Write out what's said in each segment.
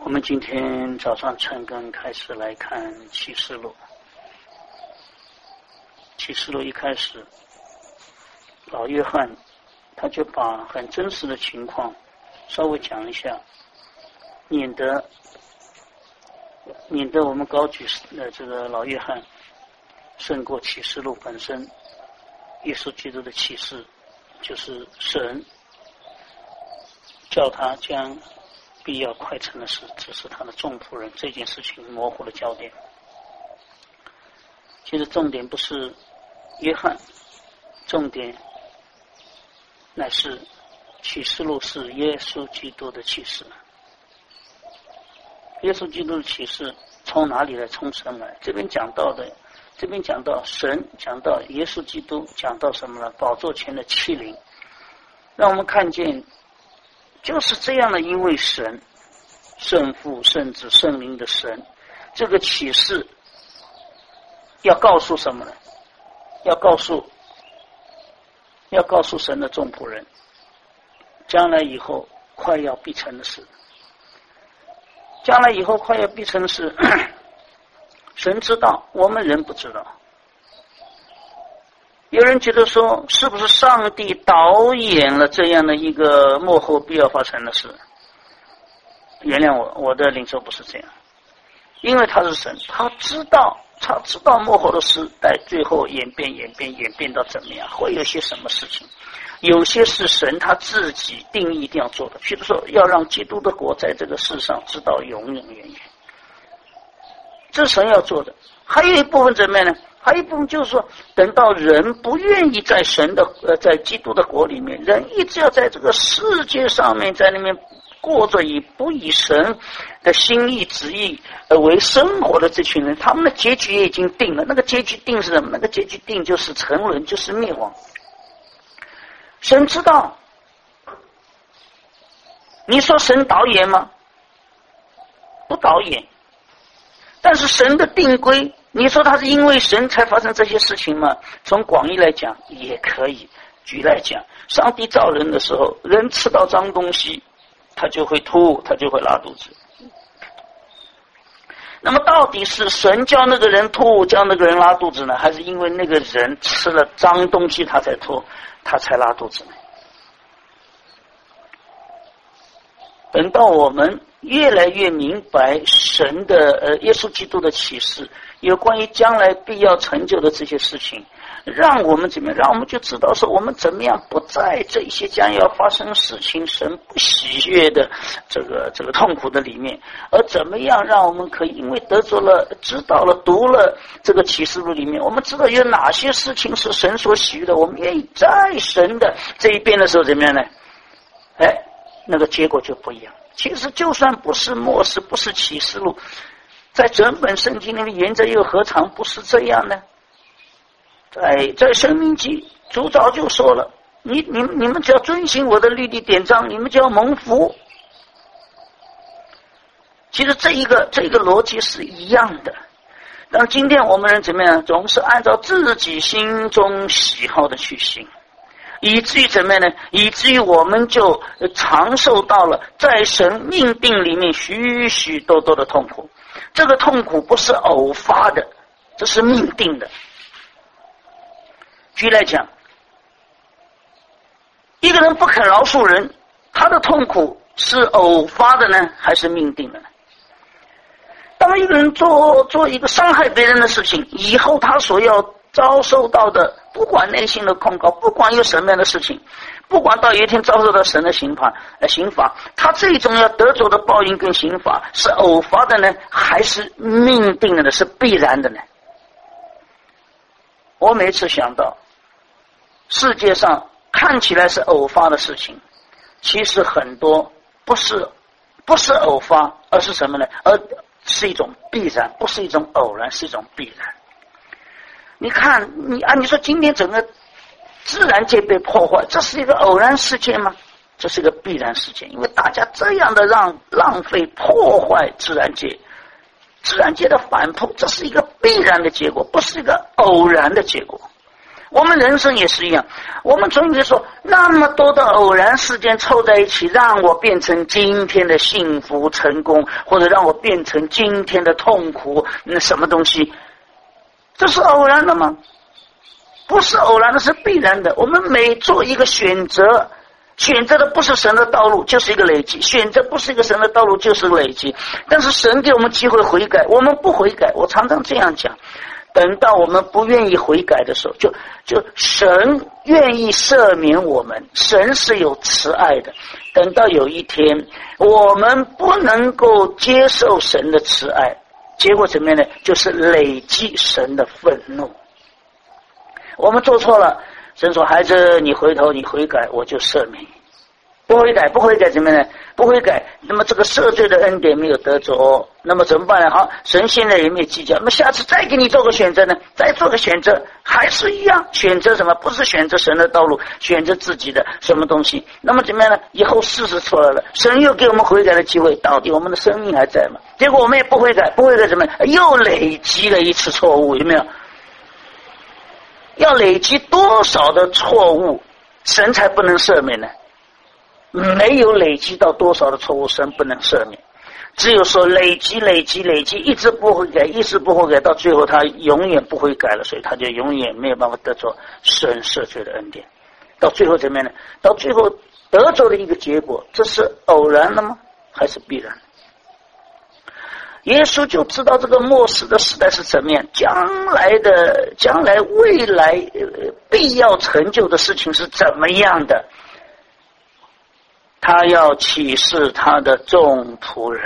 我们今天早上晨更开始来看启示录。启示录一开始，老约翰他就把很真实的情况稍微讲一下，免得我们高举这个老约翰胜过启示录本身。耶稣基督的启示就是神叫他将必要快成的事指示他的众仆人，这件事情模糊了焦点。其实重点不是约翰，重点乃是启示录是耶稣基督的启示。耶稣基督的启示从哪里来？从神来。这边讲到神，讲到耶稣基督，讲到什么呢？宝座前的欺凌，让我们看见就是这样的一位神，圣父、圣子、圣灵的神，这个启示要告诉什么呢？要告诉神的众仆人，将来以后快要必成的事。将来以后快要必成的事，神知道，我们人不知道。有人觉得说，是不是上帝导演了这样的一个末后必要发生的事？原谅我的领受不是这样，因为他是神，他知道末后的事在最后演变到怎么样，会有些什么事情。有些是神他自己定义一定要做的，譬如说要让基督的国在这个世上直到永永远远，这是神要做的。还有一部分怎么样呢？还有一部分就是说，等到人不愿意在神的在基督的国里面，人一直要在这个世界上面，在那边过着不以神的心意旨意为生活的这群人，他们的结局也已经定了。那个结局定是什么？那个结局定就是沉沦，就是灭亡。神知道。你说神导演吗？不导演。但是神的定规，你说他是因为神才发生这些事情吗？从广义来讲也可以。举来讲，上帝造人的时候，人吃到脏东西他就会吐，他就会拉肚子。那么到底是神叫那个人吐，叫那个人拉肚子呢，还是因为那个人吃了脏东西他才吐，他才拉肚子呢？等到我们越来越明白神的耶稣基督的启示，有关于将来必要成就的这些事情，让我们怎么样？让我们就知道说，我们怎么样不在这些将要发生事情神不喜悦的这个痛苦的里面，而怎么样让我们可以因为得着了、知道了、读了这个启示录里面，我们知道有哪些事情是神所喜悦的，我们愿意在神的这一边的时候怎么样呢？那个结果就不一样。其实就算不是末世，不是启示录，在整本圣经里面原则又何尝不是这样呢？在申命记主早就说了，你们只要遵行我的律例典章，你们就要蒙福。其实这一个逻辑是一样的。但今天我们人怎么样？总是按照自己心中喜好的去行，以至于怎么样呢？以至于我们就尝受到了在神命定里面许许多多的痛苦。这个痛苦不是偶发的，这是命定的。举例来讲，一个人不肯饶恕人，他的痛苦是偶发的呢，还是命定的呢？当一个人做一个伤害别人的事情，以后他所要遭受到的，不管内心的控告，不管有什么样的事情，不管到有一天遭受到神的刑罚，他这种要得着的报应跟刑罚是偶发的呢，还是命定的呢？是必然的呢？我每次想到世界上看起来是偶发的事情，其实很多不是偶发，而是什么呢？而是一种必然，不是一种偶然，是一种必然。你看，你说今天整个自然界被破坏，这是一个偶然事件吗？这是一个必然事件，因为大家这样的浪费破坏自然界的反扑，这是一个必然的结果，不是一个偶然的结果。 我们人生也是一样，我们总以说那么多的偶然事件凑在一起，让我变成今天的幸福成功，或者让我变成今天的痛苦，那什么东西？这是偶然的吗？不是偶然的，是必然的。我们每做一个选择，选择的不是神的道路，就是一个累积；选择不是一个神的道路，就是个累积。但是神给我们机会悔改，我们不悔改。我常常这样讲，等到我们不愿意悔改的时候，就神愿意赦免我们，神是有慈爱的。等到有一天我们不能够接受神的慈爱，结果怎么样呢？就是累积神的愤怒。我们做错了，神说孩子你回头你悔改，我就赦免。不悔改怎么样呢？不悔改，那么这个赦罪的恩典没有得着，那么怎么办呢？好，神现在也没有计较，那么下次再给你做个选择呢？再做个选择，还是一样，选择什么？不是选择神的道路，选择自己的什么东西。那么怎么样呢？以后事实错了，神又给我们悔改的机会，到底我们的生命还在吗？结果我们也不悔改，怎么样？又累积了一次错误，有没有？要累积多少的错误，神才不能赦免呢？没有累积到多少的错误，神不能赦免。只有说累积，一直不悔改，到最后他永远不悔改了，所以他就永远没有办法得着神赦罪的恩典。到最后怎么样呢？到最后得着的一个结果，这是偶然的吗？还是必然？耶稣就知道这个末世的时代是怎么样，将来未来必要成就的事情是怎么样的。他要启示他的众仆人。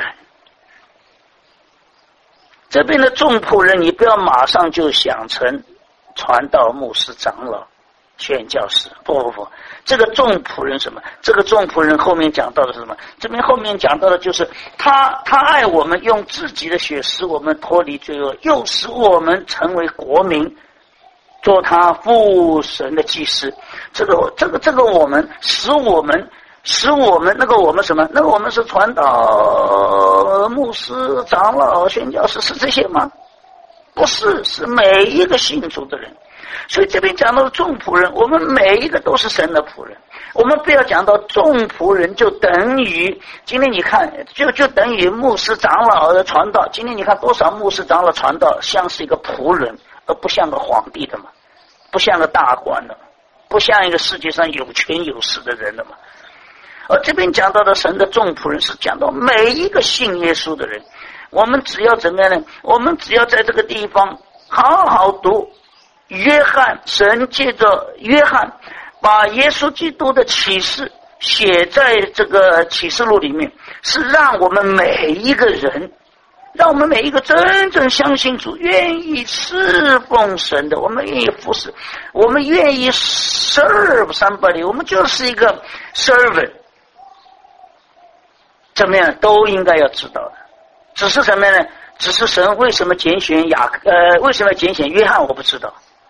这边的众仆人，你不要马上就想成传道、牧师、长老、宣教士，不，这个众仆人什么？这个众仆人后面讲到的是什么？这边后面讲到的就是他爱我们，用自己的血使我们脱离罪恶，又使我们成为国民，做他父神的祭司。这个我们使我们那个我们什么？那个我们是传道、牧师、长老、宣教士，是这些吗？不是，是每一个信主的人。所以这边讲到的众仆人，我们每一个都是神的仆人。我们不要讲到众仆人就等于今天你看就等于牧师长老的传道。今天你看多少牧师长老传道像是一个仆人，而不像个皇帝的嘛，不像个大官的，不像一个世界上有权有势的人的嘛。而这边讲到的神的众仆人是讲到每一个信耶稣的人。我们只要怎么样呢？我们只要在这个地方好好读约翰，神借着约翰把耶稣基督的启示写在这个启示录里面，是让我们每一个人，让我们每一个真正相信主、愿意侍奉神的，我们愿意服侍，我们愿意 serve somebody， 我们就是一个 servant， 怎么样都应该要知道的。只是什么呢？只是神为什么拣选为什么拣选约翰，我不知道。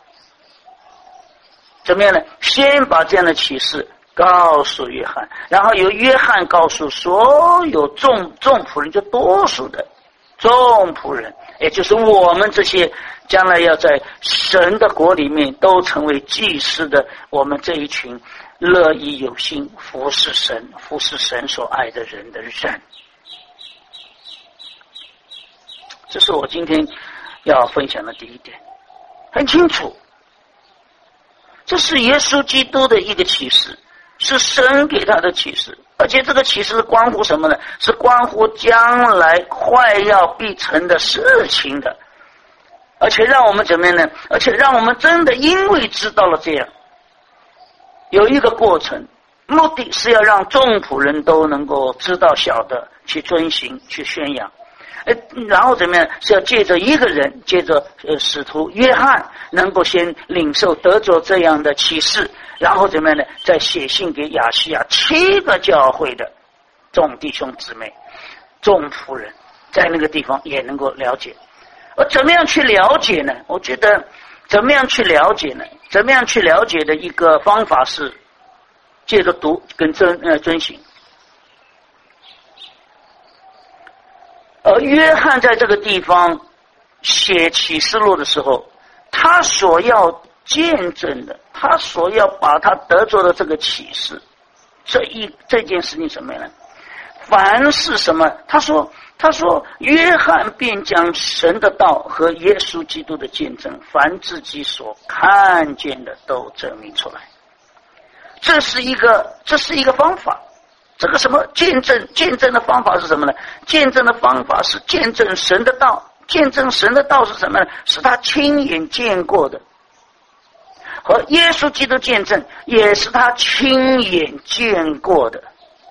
怎么样呢？先把这样的启示告诉约翰，然后由约翰告诉所有众仆人，就多数的众仆人，也就是我们这些将来要在神的国里面都成为祭司的，我们这一群乐意有心服侍神所爱的人的人。这是我今天要分享的第一点，很清楚，这是耶稣基督的一个启示，是神给他的启示，而且这个启示是关乎什么呢？是关乎将来快要必成的事情的，而且让我们怎么样呢？而且让我们真的因为知道了这样，有一个过程，目的是要让众仆人都能够知道晓得，去遵行，去宣扬。然后怎么样？是要借着一个人，借着使徒约翰，能够先领受得着这样的启示，然后怎么样呢？再写信给亚细亚7个教会的众弟兄姊妹、众仆人，在那个地方也能够了解。而怎么样去了解呢？我觉得怎么样去了解呢？怎么样去了解的一个方法是借着读跟遵行。而约翰在这个地方写启示录的时候，他所要见证的，他所要把他得着的这个启示，这件事情什么呢？凡是什么？他说约翰便将神的道和耶稣基督的见证，凡自己所看见的都证明出来。这是一个方法。这个什么见证的方法是什么呢？见证的方法是见证神的道。见证神的道是什么呢？是他亲眼见过的。和耶稣基督见证也是他亲眼见过的。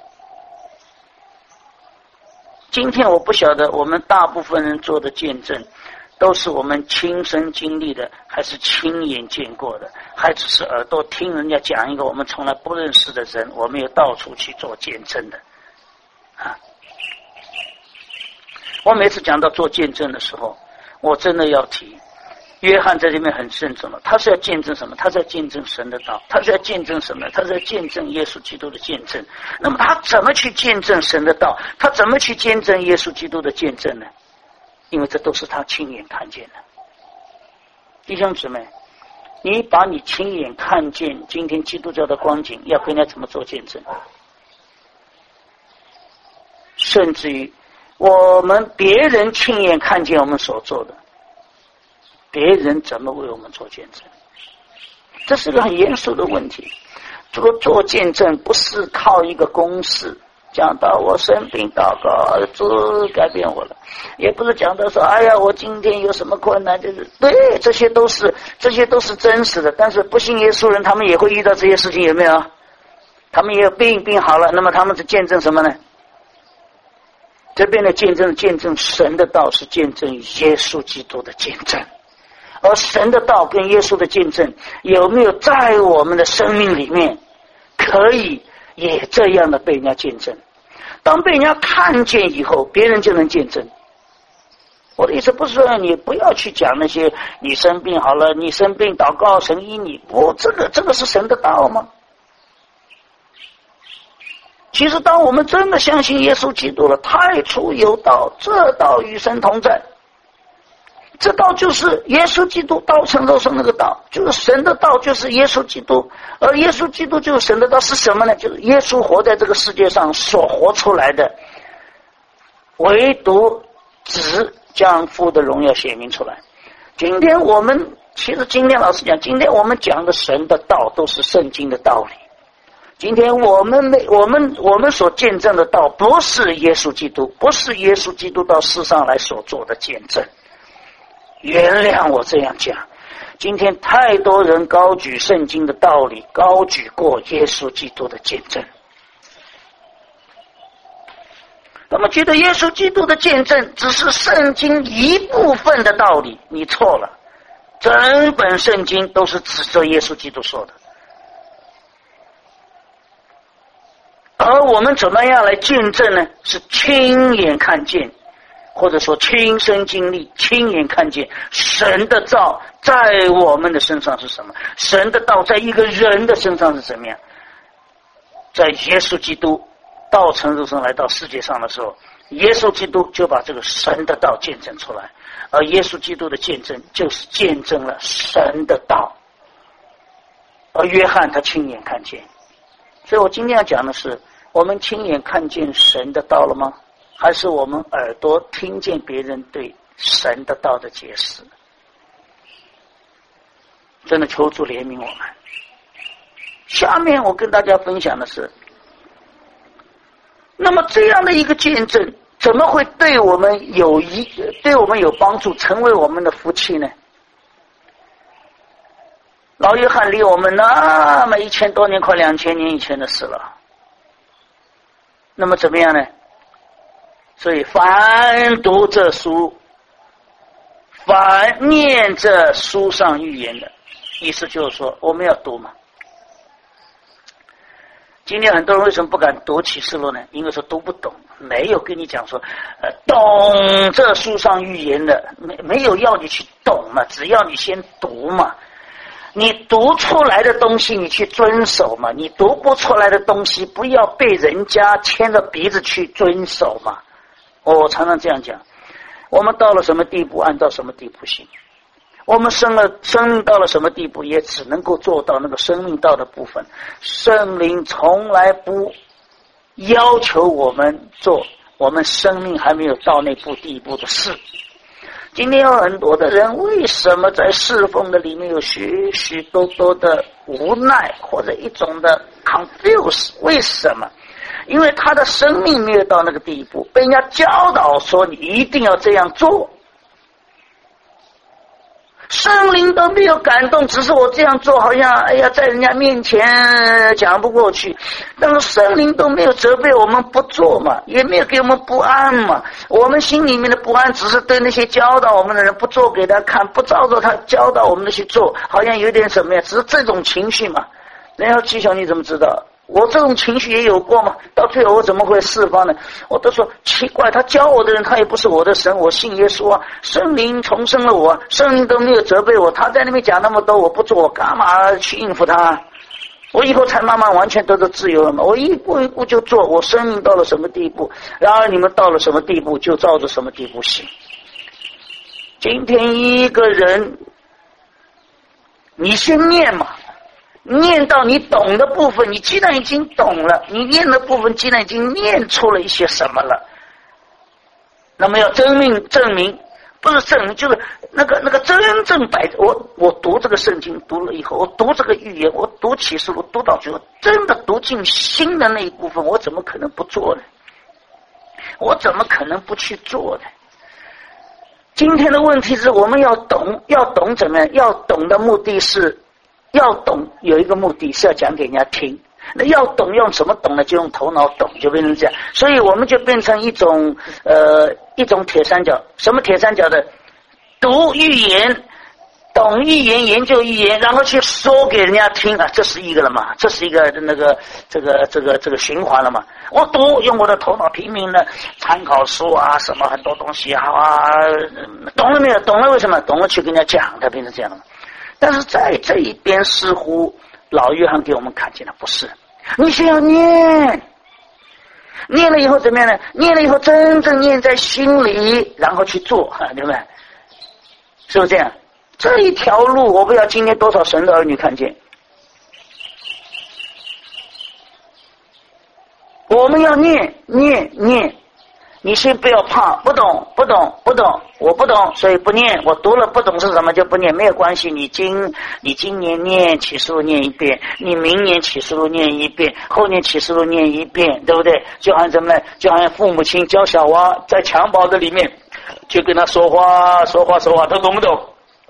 今天我不晓得我们大部分人做的见证都是我们亲身经历的，还是亲眼见过的，还只是耳朵听人家讲一个我们从来不认识的人，我们也到处去做见证的啊！我每次讲到做见证的时候，我真的要提约翰在这边很慎重了，他是要见证什么？他是要见证神的道，他是要见证什么？他是要见证耶稣基督的见证。那么他怎么去见证神的道？他怎么去见证耶稣基督的见证呢？因为这都是他亲眼看见的。弟兄姊妹，你把你亲眼看见今天基督教的光景，要跟人家怎么做见证？甚至于我们别人亲眼看见我们所做的，别人怎么为我们做见证？这是个很严肃的问题。这个做见证不是靠一个公式，讲到我生病祷告主改变我了，也不是讲到说哎呀我今天有什么困难，就是对，这些都是真实的。但是不信耶稣人他们也会遇到这些事情，有没有？他们也有病好了，那么他们是见证什么呢？这边的见证神的道，是见证耶稣基督的见证。而神的道跟耶稣的见证有没有在我们的生命里面可以也这样的被人家见证？当被人家看见以后，别人就能见证。我的意思不是说你不要去讲那些你生病好了，你生病祷告神医你，不，这个是神的道吗？其实当我们真的相信耶稣基督了，太初有道，这道与神同在，这道就是耶稣基督，道成肉身那个道，就是神的道，就是耶稣基督。而耶稣基督就是神的道，是什么呢？就是耶稣活在这个世界上所活出来的，唯独子将父的荣耀显明出来。今天老实讲，今天我们讲的神的道都是圣经的道理。今天我们所见证的道不是耶稣基督，不是耶稣基督到世上来所做的见证。原谅我这样讲，今天太多人高举圣经的道理，高举过耶稣基督的见证。那么觉得耶稣基督的见证只是圣经一部分的道理，你错了，整本圣经都是指着耶稣基督说的。而我们怎么样来见证呢？是亲眼看见，或者说亲身经历，亲眼看见神的道在我们的身上是什么，神的道在一个人的身上是怎么样。在耶稣基督道成肉身来到世界上的时候，耶稣基督就把这个神的道见证出来，而耶稣基督的见证就是见证了神的道。而约翰他亲眼看见，所以我今天要讲的是，我们亲眼看见神的道了吗？还是我们耳朵听见别人对神的道的解释？真的求主怜悯我们。下面我跟大家分享的是，那么这样的一个见证怎么会对我们有帮助，成为我们的福气呢？老约翰离我们那么1000多年，快2000年以前的事了。那么怎么样呢？所以凡读这书，凡念这书上预言的，意思就是说我们要读嘛。今天很多人为什么不敢读启示录呢？因为说读不懂，没有跟你讲说懂这书上预言的，没有要你去懂嘛，只要你先读嘛。你读出来的东西你去遵守嘛，你读不出来的东西不要被人家牵着鼻子去遵守嘛。我常常这样讲，我们到了什么地步按到什么地步行。 我们生命到了什么地步，也只能够做到那个生命到的部分。圣灵从来不要求我们做我们生命还没有到那步地步的事。今天有很多的人为什么在侍奉的里面有许许多多的无奈或者一种的 confuse？ 为什么？因为他的生命没有到那个地步，被人家教导说你一定要这样做，圣灵都没有感动，只是我这样做好像在人家面前讲不过去，但是圣灵都没有责备我们不做嘛，也没有给我们不安嘛。我们心里面的不安只是对那些教导我们的人不做给他看，不照着他教导我们的去做，好像有点什么呀，只是这种情绪嘛。然后七兄你怎么知道？我这种情绪也有过嘛，到最后我怎么会释放呢？我都说奇怪，他教我的人他也不是我的神，我信耶稣啊，圣灵重生了我，圣灵都没有责备我，他在那边讲那么多我不做，我干嘛去应付他？我以后才慢慢完全得到自由了嘛，我一步一步就做，我生命到了什么地步，然而你们到了什么地步就照着什么地步行。今天一个人你先念嘛，念到你懂的部分，你既然已经懂了，你念的部分既然已经念出了一些什么了，那么要证明，不是证明，就是那个真正我读这个圣经读了以后，我读这个预言，我读启示录读到最后，真的读进心的那一部分，我怎么可能不做呢？我怎么可能不去做呢？今天的问题是我们要懂怎么样？要懂的目的是要懂，有一个目的是要讲给人家听。那要懂用什么懂呢？就用头脑懂，就变成这样。所以我们就变成一种铁三角。什么铁三角的？读预言，懂预言，研究预言，然后去说给人家听啊，这是一个了嘛？这是一个这个循环了嘛？我读，用我的头脑拼命的参考书啊，什么很多东西啊，懂了没有？懂了为什么？懂了去跟人家讲，它变成这样了嘛？但是在这一边似乎老约翰给我们看见了，不是，你先要念了以后怎么样呢？念了以后真正念在心里，然后去做，对不对？是不是这样？这一条路我不知道今天多少神的儿女看见。我们要念，你先不要怕，不懂，我不懂，所以不念。我读了不懂是什么就不念，没有关系。你今年念启示录念一遍，你明年启示录念一遍，后年启示录念一遍，对不对？就好像什么呢？就好像父母亲教小娃在襁褓的里面，就跟他说话，他懂不懂？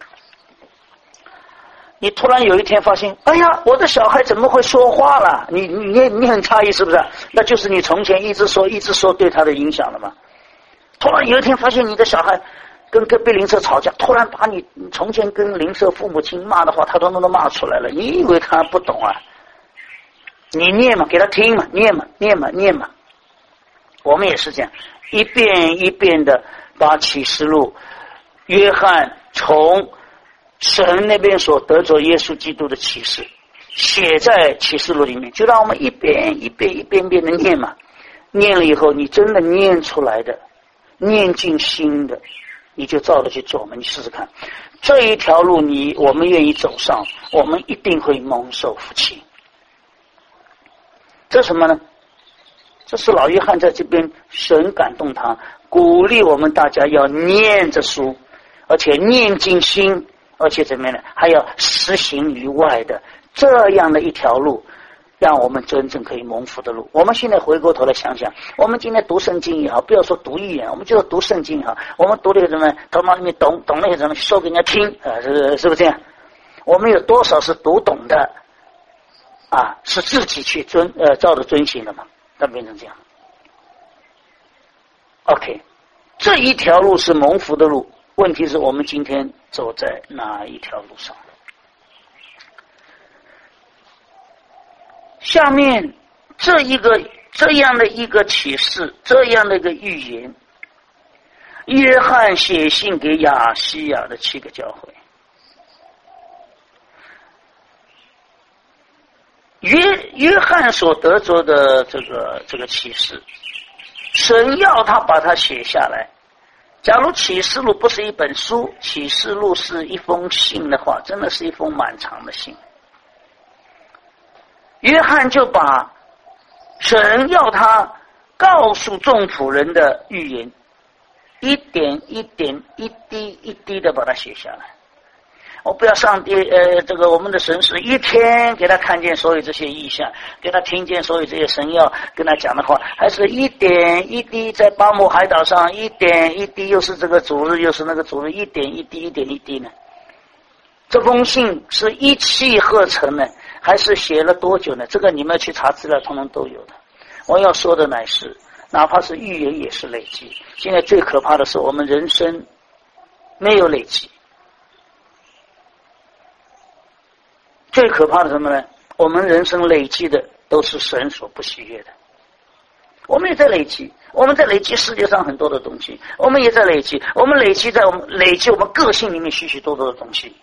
你突然有一天发现，哎呀，我的小孩怎么会说话了？你很诧异，是不是？那就是你从前一直说对他的影响了嘛。突然有一天发现你的小孩跟隔壁邻舍吵架，突然把你从前跟邻舍父母亲骂的话，他都骂出来了。你以为他不懂啊？你念嘛，给他听嘛，念嘛。我们也是这样，一遍一遍的把启示录约翰从神那边所得着耶稣基督的启示写在启示录里面，就让我们一遍的念嘛。念了以后你真的念出来的，念进心的，你就照着去做嘛。你试试看，这一条路我们愿意走上，我们一定会蒙受福气。这什么呢？这是老约翰在这边神感动他，鼓励我们大家要念着书，而且念进心，而且怎么样呢？还要实行于外的这样的一条路，让我们真正可以蒙福的路。我们现在回过头来想想，我们今天读圣经也好，不要说读预言，我们就要读圣经也好，我们读那个什么，头脑里面懂那些什么，说给人家听是不是这样？我们有多少是读懂的啊？是自己去照着遵行的嘛？那变成这样。OK， 这一条路是蒙福的路，问题是我们今天走在哪一条路上？下面这样的一个启示，这样的一个预言，约翰写信给亚细亚的7个教会。约翰所得着的这个启示，神要他把它写下来， 假如启示录不是一本书，启示录是一封信的话，真的是一封蛮长的信。约翰就把神要他告诉众仆人的预言，一点一点一滴一滴的把它写下来。我不要上帝我们的神是一天给他看见所有这些异象，给他听见所有这些神要跟他讲的话，还是一点一滴在巴姆海岛上，一点一滴又是这个主日又是那个主日，一点一滴一点一滴呢？这封信是一气呵成的，还是写了多久呢？这个你们去查资料通通都有的。我要说的乃是，哪怕是预言也是累积。现在最可怕的是我们人生没有累积。最可怕的什么呢？我们人生累积的都是神所不喜悦的。我们也在累积，我们在累积世界上很多的东西，我们也在累积，我们累积我们个性里面许许多多的东西。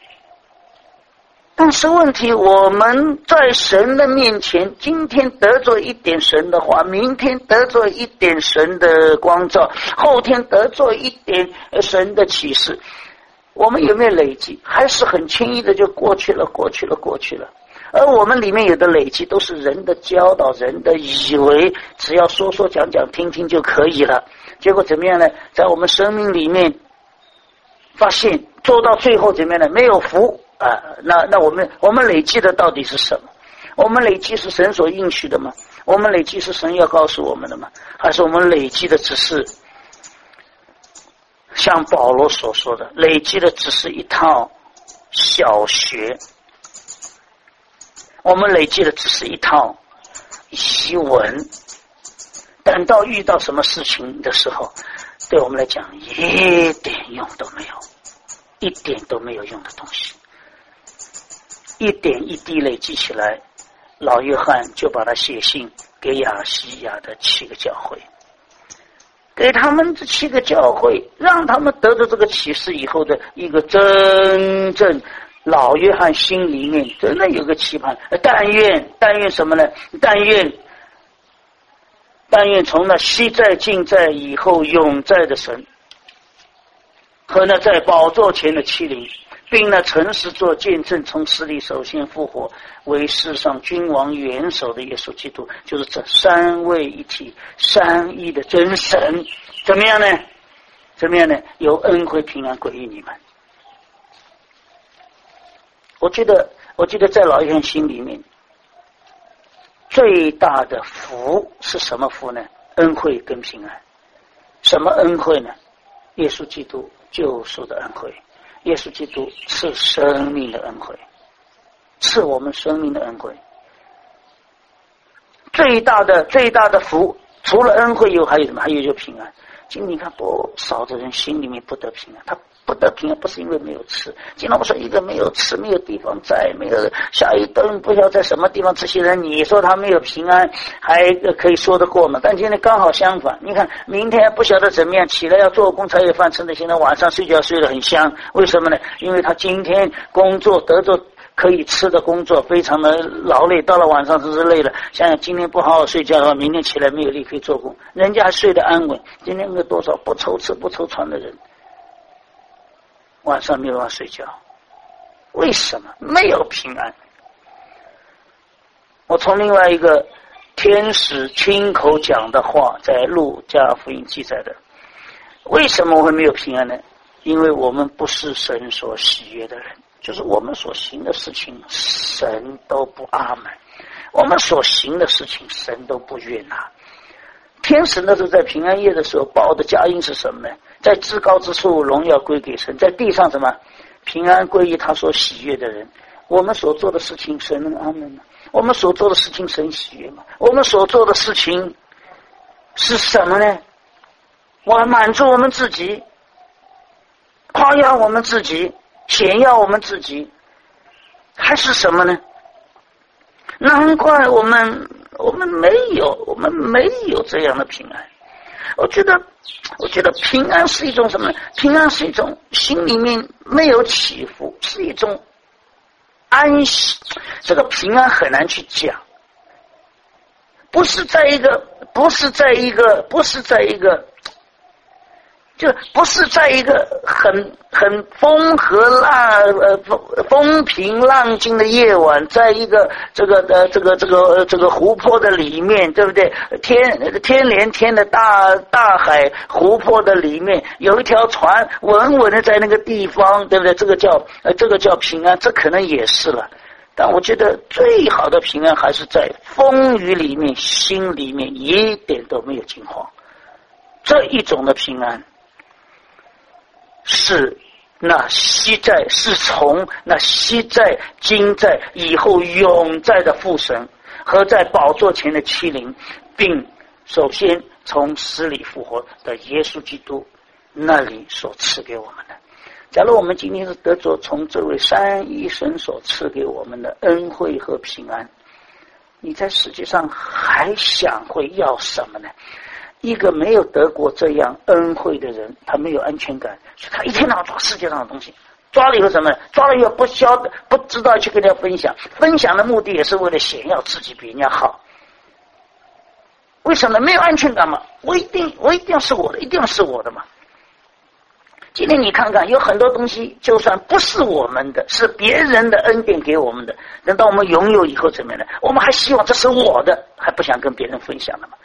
但是问题，我们在神的面前，今天得罪一点神的话，明天得罪一点神的光照，后天得罪一点神的启示，我们有没有累积？还是很轻易的就过去了。而我们里面有的累积都是人的教导，人的以为只要说说讲讲听听就可以了。结果怎么样呢？在我们生命里面发现做到最后怎么样呢？没有福啊！那我们累积的到底是什么？我们累积是神所应许的吗？我们累积是神要告诉我们的吗？还是我们累积的只是像保罗所说的，累积的只是一套小学，我们累积的只是一套习文，等到遇到什么事情的时候，对我们来讲一点用都没有，一点都没有用的东西，一点一滴累积起来。老约翰就把它写信给亚细亚的7个教会，给他们这7个教会，让他们得到这个启示以后的一个真正老约翰心里面真的有个期盼。但愿什么呢？但愿从那昔在今在以后永在的神和那在宝座前的7灵，并那诚实做见证从死里首先復活为世上君王元首的耶稣基督，就是这三位一体三一的真神，怎么样呢？有恩惠平安归于你们。我觉得在老约翰心里面最大的福是什么福呢？恩惠跟平安。什么恩惠呢？耶稣基督救赎的恩惠，耶稣基督赐生命的恩惠，赐我们生命的恩惠。最大的福，除了恩惠还有什么？还有就平安。今天你看多少的人心里面不得平安，他不得平安不是因为没有吃。今天我说一个没有吃，没有地方在，没有下一顿不知道在什么地方，这些人你说他没有平安还可以说得过吗？但今天刚好相反，你看明天不晓得怎么样，起来要做工才有饭吃的，现在晚上睡觉睡得很香，为什么呢？因为他今天工作得着可以吃的工作，非常的劳累，到了晚上真是累了。想想今天不好好睡觉的话，明天起来没有力可以做工，人家还睡得安稳。今天有多少不愁吃不愁穿的人，晚上没有办法睡觉，为什么？没有平安。我从另外一个天使亲口讲的话，在路加福音记载的，为什么会没有平安呢？因为我们不是神所喜悦的人，就是我们所行的事情神都不阿门，我们所行的事情神都不悦纳。天使那时候在平安夜的时候报的佳音是什么呢？在至高之处荣耀归给神，在地上什么？平安归于他所喜悦的人。我们所做的事情神能阿门吗？我们所做的事情神喜悦吗？我们所做的事情是什么呢？我满足我们自己，夸耀我们自己，显耀我们自己，还是什么呢？难怪我们没有这样的平安。我觉得平安是一种什么呢？平安是一种心里面没有起伏，是一种安息。这个平安很难去讲，不是在一个就不是在一个很风和风平浪静的夜晚，在一个这个湖泊的里面，对不对？天连天的大海湖泊的里面，有一条船稳稳的在那个地方，对不对？这个叫平安，这可能也是了。但我觉得最好的平安还是在风雨里面，心里面一点都没有惊慌。这一种的平安是那昔在，是从那昔在今在以后永在的父神和在宝座前的欺凌，并首先从死里复活的耶稣基督那里所赐给我们的。假如我们今天是得着从这位三一神所赐给我们的恩惠和平安，你在世界上还想会要什么呢？一个没有得过这样恩惠的人，他没有安全感，所以他一天到晚抓世界上的东西，抓了以后什么？抓了以后不知道去跟人家分享，分享的目的也是为了显耀自己比人家好。为什么没有安全感嘛？我一定是我的，一定是我的嘛。今天你看看，有很多东西就算不是我们的，是别人的恩典给我们的，等到我们拥有以后怎么样呢？我们还希望这是我的，还不想跟别人分享了吗？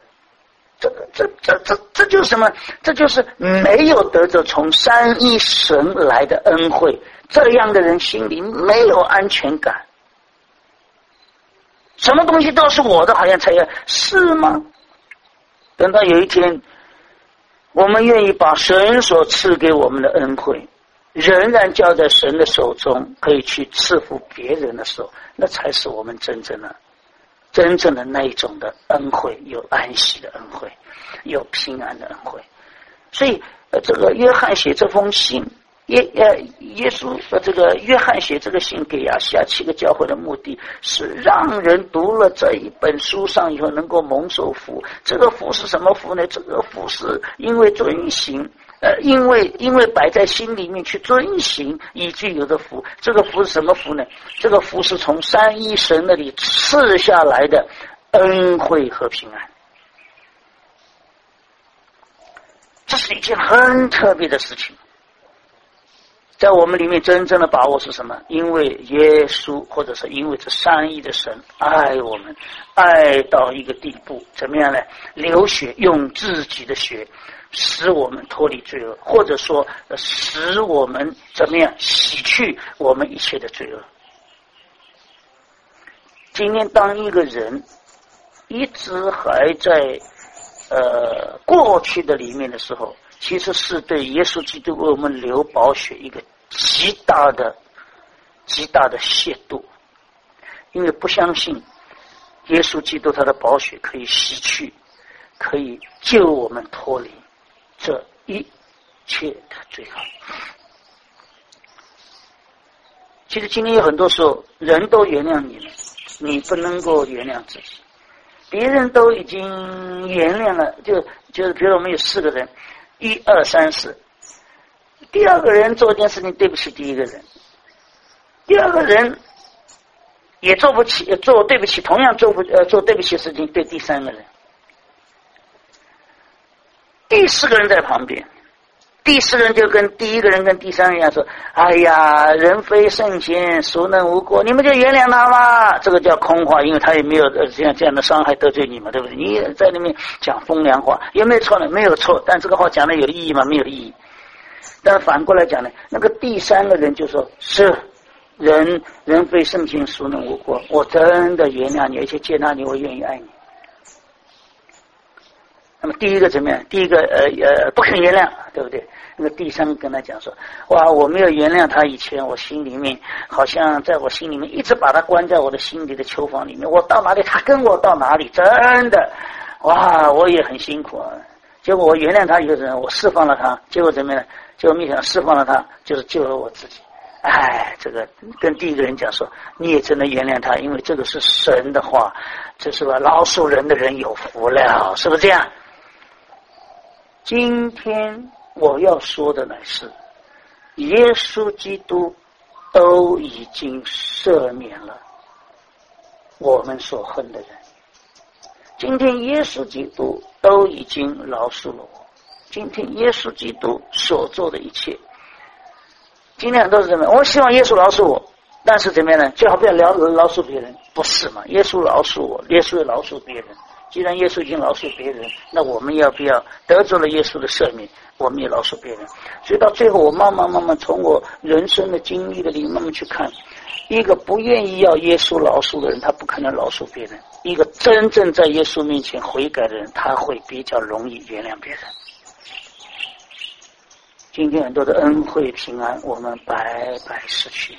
这就是什么？这就是没有得着从三一神来的恩惠，这样的人心里没有安全感。什么东西都是我的，好像才要，是吗？等到有一天我们愿意把神所赐给我们的恩惠仍然交在神的手中，可以去赐福别人的时候，那才是我们真正的那一种的恩惠，有安息的恩惠，有平安的恩惠。所以这个约翰写这封信，耶稣这个约翰写这个信给亚细亚7个教会的目的是让人读了这一本书上以后能够蒙受福。这个福是什么福呢？这个福是因为遵行因为摆在心里面去遵行以具有的福。这个福是什么福呢？这个福是从三一神那里赐下来的恩惠和平安。这是一件很特别的事情。在我们里面真正的把握是什么？因为耶稣，或者是因为这三一的神爱我们，爱到一个地步，怎么样呢？流血，用自己的血使我们脱离罪恶，或者说使我们怎么样洗去我们一切的罪恶。今天当一个人一直还在过去的里面的时候，其实是对耶稣基督为我们流宝血一个极大的亵渎。因为不相信耶稣基督他的宝血可以洗去，可以救我们脱离这一切的罪恶。其实今天有很多时候人都原谅你了，你不能够原谅自己。别人都已经原谅了，就是比如我们有4个人，1、2、3、4，第二个人做一件事情对不起第一个人，第二个人也做对不起，同样做对不起的事情对第3个人，第4个人在旁边，第4个人就跟第1个人跟第3个人一样说：“哎呀，人非圣贤，孰能无过？你们就原谅他嘛。”这个叫空话，因为他也没有这样的伤害得罪你嘛，对不对？你在里面讲风凉话，有没有错呢？没有错，但这个话讲的有意义吗？没有意义。但反过来讲呢，那个第3个人就说：“是人非圣贤，孰能无过？我真的原谅你，而且接纳你，我愿意爱你。”那么第一个怎么样？第一个不肯原谅，对不对？那个第3个跟他讲说：“哇，我没有原谅他以前，我心里面好像在我心里面一直把他关在我的心里的囚房里面，我到哪里他跟我到哪里，真的，哇，我也很辛苦啊。结果我原谅他以后，我释放了他，结果怎么样？结果没想到释放了他，就是救了我自己。哎，这个跟第一个人讲说，你也真的原谅他，因为这个是神的话，这是吧？饶恕人的人有福了，是不是这样？”今天我要说的乃是，耶稣基督都已经赦免了我们所恨的人。今天耶稣基督都已经饶恕了我， 今天耶稣基督所做的一切，今天很多是怎么样？我希望耶稣饶恕我，但是怎么样呢？最好不要饶恕别人，不是嘛？耶稣饶恕我，耶稣也饶恕别人。既然耶稣已经饶恕别人，那我们要不要得着了耶稣的赦免，我们也饶恕别人？所以到最后，我慢慢从我人生的经历的里慢慢去看，一个不愿意要耶稣饶恕的人，他不可能饶恕别人；一个真正在耶稣面前悔改的人，他会比较容易原谅别人。今天很多的恩惠平安，我们白白失去。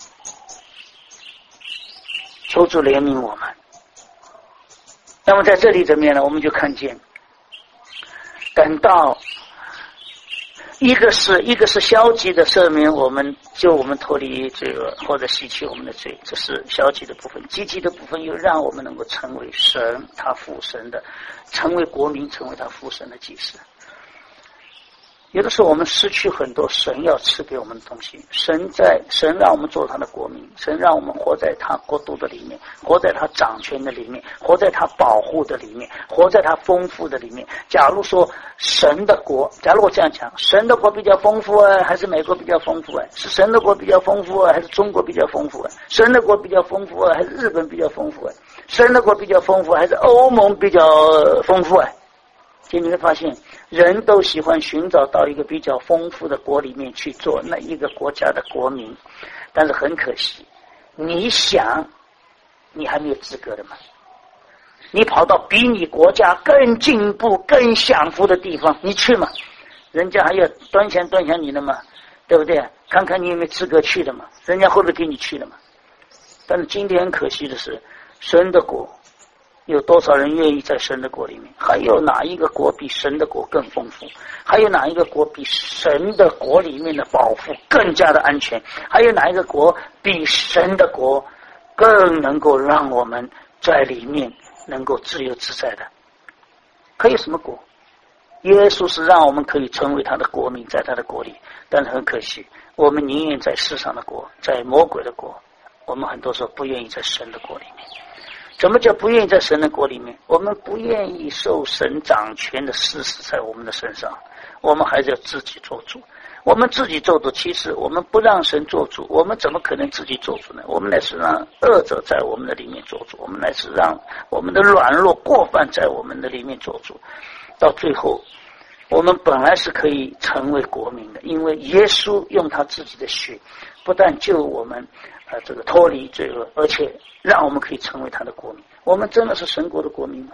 求主怜悯我们。那么在这里怎么样呢？我们就看见，等到一个是消极的赦免我们，救我们脱离罪恶或者洗去我们的罪，这是消极的部分。积极的部分又让我们能够成为神他父神的，成为国民，成为他父神的祭司。有的时候我们失去很多神要赐给我们的东西，神让我们做他的国民，神让我们活在他国度的里面，活在他掌权的里面，活在他保护的里面，活在他丰富的里面。假如说神的国，假如我这样讲，神的国比较丰富还是美国比较丰富是神的国比较丰富还是中国比较丰富神的国比较丰富还是日本比较丰富神的国比较丰富还是欧盟比较丰富其实你会发现，人都喜欢寻找到一个比较丰富的国里面去做那一个国家的国民，但是很可惜，你想，你还没有资格的嘛？你跑到比你国家更进步、更享福的地方，你去嘛？人家还要端详你的嘛，对不对？看看你有没有资格去的嘛？人家会不会给你去的嘛？但是今天很可惜的是，神的国。有多少人愿意在神的国里面？还有哪一个国比神的国更丰富？还有哪一个国比神的国里面的保护更加的安全？还有哪一个国比神的国更能够让我们在里面能够自由自在的？可以什么国？耶稣是让我们可以成为他的国民，在他的国里，但是很可惜，我们宁愿在世上的国，在魔鬼的国，我们很多时候不愿意在神的国里面。什么叫不愿意在神的国里面？我们不愿意受神掌权的事实在我们的身上，我们还是要自己做主。我们自己做主，其实我们不让神做主，我们怎么可能自己做主呢？我们乃是让恶者在我们的里面做主，我们乃是让我们的软弱过犯在我们的里面做主。到最后，我们本来是可以成为国民的，因为耶稣用他自己的血，不但救我们这个脱离罪恶，而且让我们可以成为他的国民。我们真的是神国的国民吗？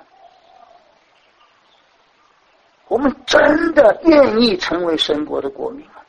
我们真的愿意成为神国的国民吗？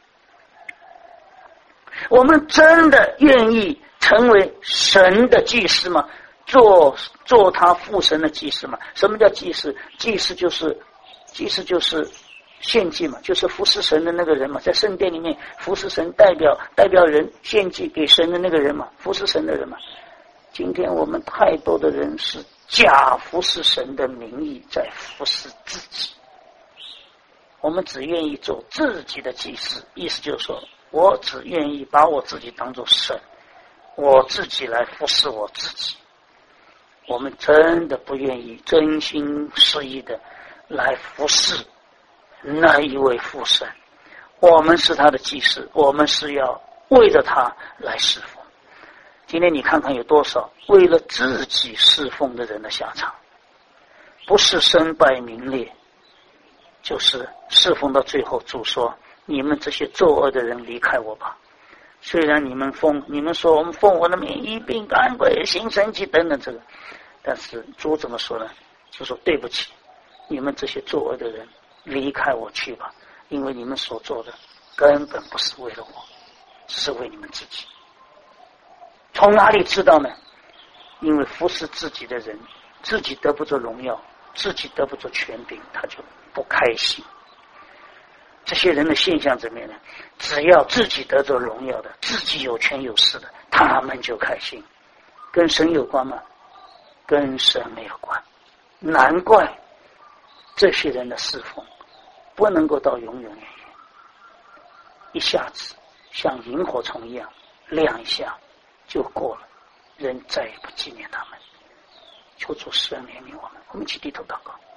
我们真的愿意成为神的祭司吗？做他父神的祭司吗？什么叫祭司？祭司就是献祭嘛，就是服侍神的那个人嘛，在圣殿里面服侍神，代表人献祭给神的那个人嘛，服侍神的人嘛。今天我们太多的人是假服侍神的名义在服侍自己，我们只愿意做自己的祭司，意思就是说，我只愿意把我自己当作神，我自己来服侍我自己。我们真的不愿意真心实意的来服侍那一位父神，我们是他的祭司，我们是要为着他来侍奉。今天你看看有多少为了自己侍奉的人的下场，不是身败名裂，就是侍奉到最后，主说你们这些作恶的人离开我吧。虽然你们说我们奉我的名医病赶鬼行神迹等等这个，但是主怎么说呢？就说对不起，你们这些作恶的人离开我去吧，因为你们所做的根本不是为了我，只是为你们自己。从哪里知道呢？因为服侍自己的人，自己得不着荣耀，自己得不着权柄，他就不开心。这些人的现象怎么样呢？只要自己得着荣耀的，自己有权有势的，他们就开心。跟神有关吗？跟神没有关。难怪这些人的侍奉不能够到永永远远，一下子像萤火虫一样亮一下就过了，人再也不纪念他们。求主施恩怜悯我们，我们一起低头祷告。